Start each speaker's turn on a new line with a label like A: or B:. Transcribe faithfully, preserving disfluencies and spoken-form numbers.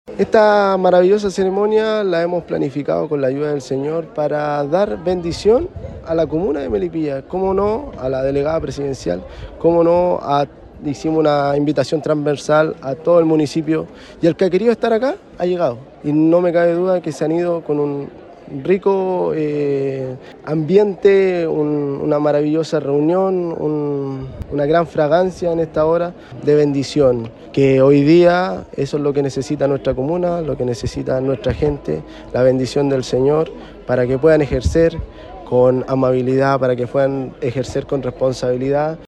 A: Esta maravillosa ceremonia la hemos planificado con la ayuda del Señor para dar bendición a la comuna de Melipilla, cómo no, a la delegada presidencial, cómo no, a, hicimos una invitación transversal a todo el municipio y el que ha querido estar acá ha llegado. Y no me cabe duda que se han ido con un rico eh, ambiente, un, una maravillosa reunión, un, una gran fragancia en esta hora de bendición, que hoy día eso es lo que necesita nuestra comuna, lo que necesita nuestra gente, la bendición del Señor, para que puedan ejercer con amabilidad, para que puedan ejercer con responsabilidad.